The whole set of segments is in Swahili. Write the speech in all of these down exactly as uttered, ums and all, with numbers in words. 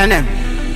N M.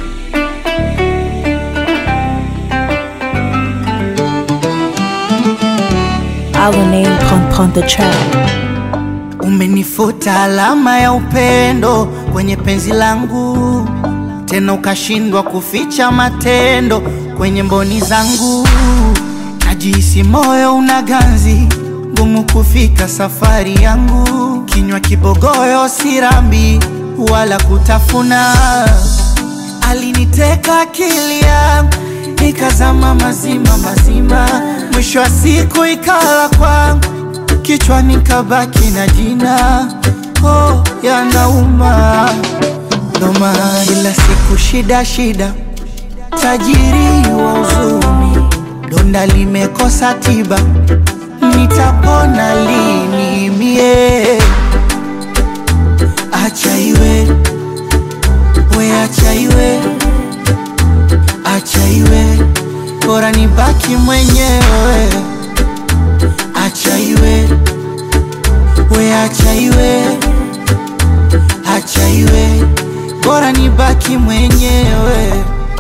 Our name prend the track. Umenifuta alama ya upendo kwenye penzi langu, tena ukashindwa kuficha matendo kwenye mboni zangu. Najihisi moyo una ganzi, ngumu kufika safari yangu. Kinywa kibogoyo sirambi wala kutafuna. Aliniteka akili yangu, nikazama mazima mazima. Mwisho wa siku ikala kwangu, kichwa nikabaki na jina. Oh, yanauma. Noma ila siku shida shida, tajiri wa uzuni. Donda limekosa tiba, nitapona lini mie? Acha iwe, we acha iwe, acha iwe, bora nibaki mwenyewe. Acha iwe, we acha iwe, acha iwe, bora nibaki mwenyewe.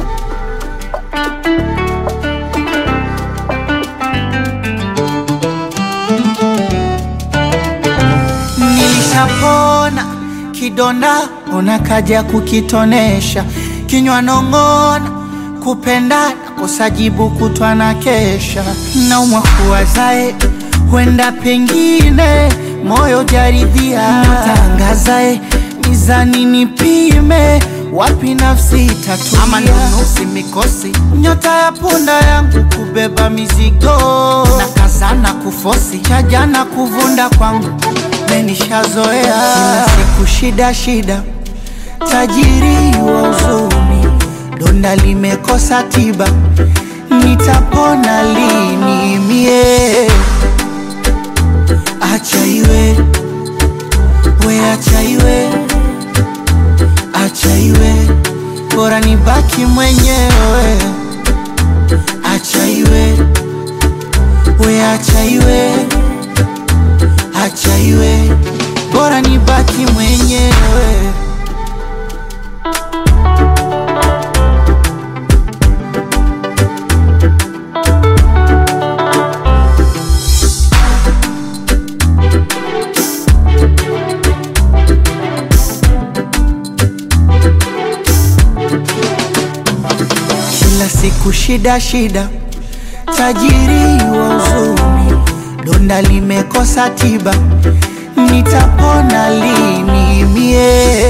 Nilishapona kidonda, ona kaja kukitonesha. Kinywa nongona, kupenda kosa jibu kutwa na kesha. Naumwa kuwazae, huenda pengine moyo jaridhia. Natangazae, mizani nipime, wapi nafsi itatulia. Ama nunusi mikosi, nyota ya punda yangu kubeba mizigo. Na kazana kufosi, chajana kuvunda kwangu menishazoea. Kila siku shida shida, tajiri wa uzuni. Donda limekosa tiba, nitapona lini mie? Acha iwe, we acha iwe, acha iwe, bora nibaki mwenyewe. Acha iwe, we acha iwe, acha iwe, bora nibaki mwenyewe. Kila siku shida shida, tajiri wa uzuni. Donda limekosa tiba, nitapona lini mie?